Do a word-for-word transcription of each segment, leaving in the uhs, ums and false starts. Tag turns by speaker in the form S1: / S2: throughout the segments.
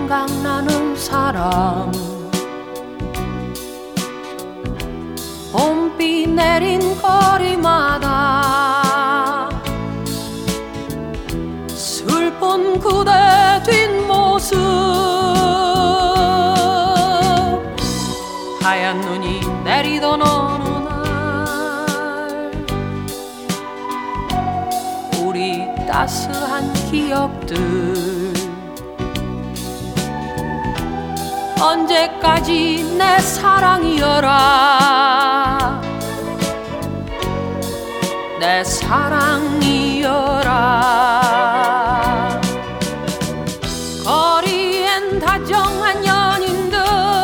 S1: 생각나는 사람, 봄비 내린 거리마다 슬픈 그대 뒷모습, 하얀 눈이 내리던 어느 날 우리 따스한 기억들, 언제까지 내 사랑이여라, 내 사랑이여라. 거리엔 다정한 연인들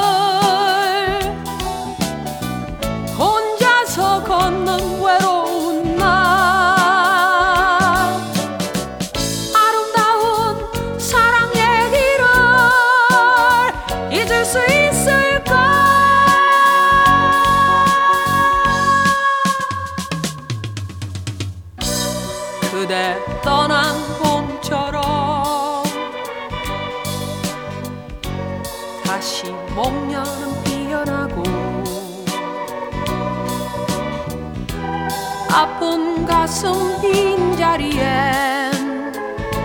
S1: 혼자서 걷는 외로운 날, 아름다운 사랑 얘기를 잊을 수 있을까? 그대 떠난 봄처럼 다시 목련은 피어나고, 아픈 가슴 빈자리엔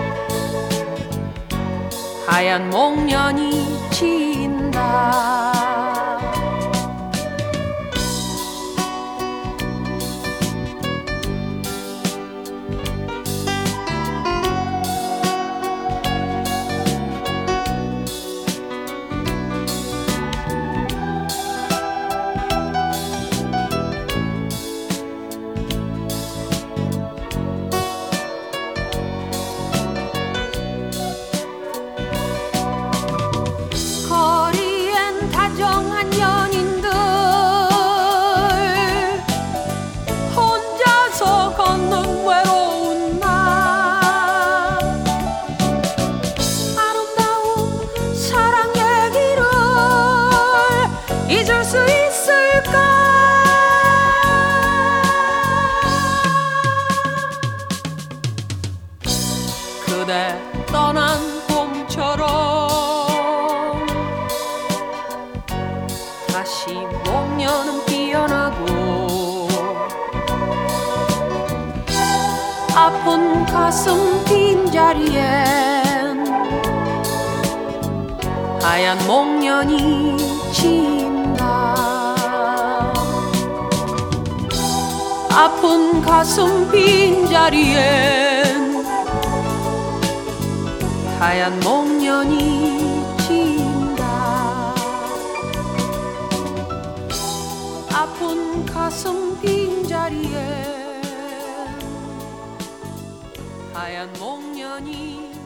S1: 하얀 목련이 진다. 거리엔 다정한 연인들 혼자서 걷는 외로운 날, 아름다운 사랑 얘기를 잊을 수 있을까? 그대 떠난 봄처럼 다시 목련은 피어나고, 아픈 가슴 빈자리엔 하얀 목련이 진다. 아픈 가슴 빈자리엔 하얀 목련이 진다. 아픈 가슴 빈자리에 하얀 목련이